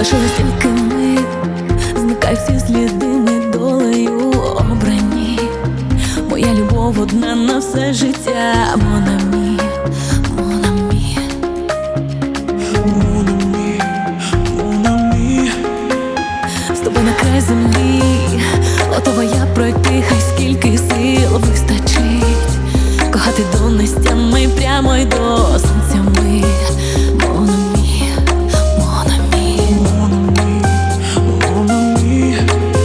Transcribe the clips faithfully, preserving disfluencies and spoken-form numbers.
Лишилось тільки ми, зникай всі сліди, ми долею обрані. Моя любов одна на все життя. Mon ami, mon ami, Mon ami, mon ami. з тобою на край землі, готова я пройти, хай скільки сил вистачить. Кохати до нестями, прямо й до сонця ми. Mon ami, mon ami, Mon ami, mon ami.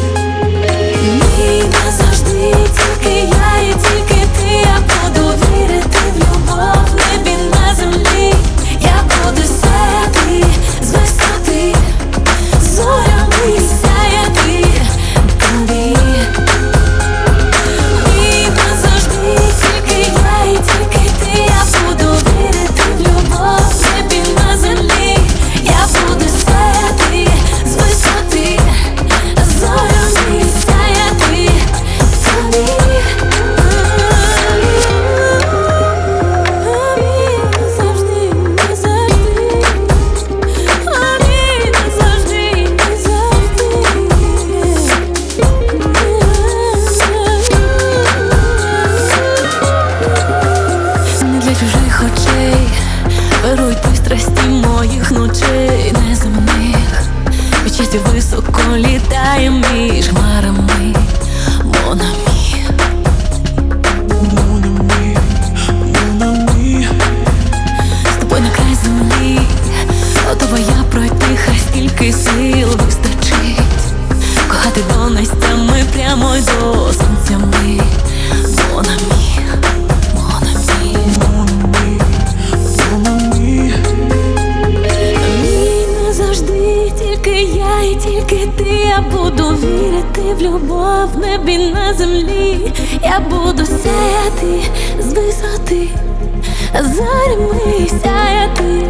Мій назавжди, тільки я і тільки ти. Я буду вірити в любов, в небі на землі. Я буду сяяти з висоти, зорями сяяти тобі. Мій назавжди, тільки я і тільки ти. Я буду вірити в любов, в небі на землі. Я буду сяяти з висоти, зорями сяяти тобі. Завжди, назавжди, амінь, назавжди, назавжди. Не для чужих очей вирують пристрасті моїх ночей неземних. Від щастя високо літає між хмарами. Mon ami, Mon ami, mon ami. з тобою на край землі, готова я пройти, хай скільки сил вистачить. Кохати до нестями, прямо й до сонця ми. Mon ami, mon ami, Mon ami, mon ami. мій назавжди, тільки я і тільки ти. Я буду вірити в любов, в небі на землі. Я буду сяяти з висоти, зорями сяяти